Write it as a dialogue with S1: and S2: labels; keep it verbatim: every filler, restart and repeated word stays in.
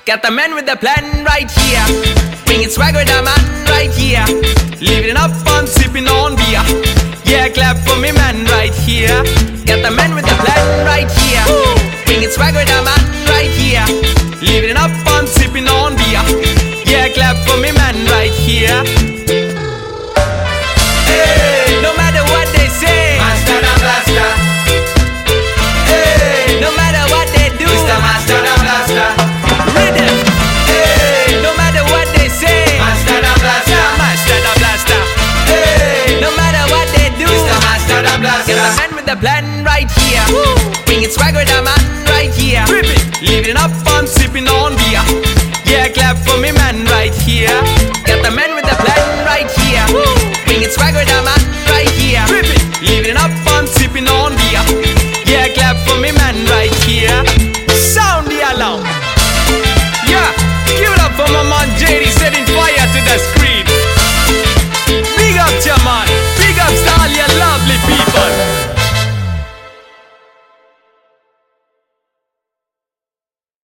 S1: Got the man with the plan right here. Bringing swag with the man right here. Living up on sipping on beer. Yeah, clap for me man right here. Got the man with the plan right here. Bringing swag with the man right here. Living up on sipping on beer. Yeah, clap for me man right here. Hey, no matter what they say,
S2: Master the Blaster.
S1: hey, no matter what they do,
S2: Mister Master the Blaster.
S1: rhythm. Hey, no matter what they say,
S2: Master the Blaster.
S1: yeah, Master the Blaster. Hey, no matter what they do,
S2: Mister Master the Blaster.
S1: get the man with the plan right here. Bringing swag with the man right here. Living up on sipping on beer. Yeah, clap for me man right here.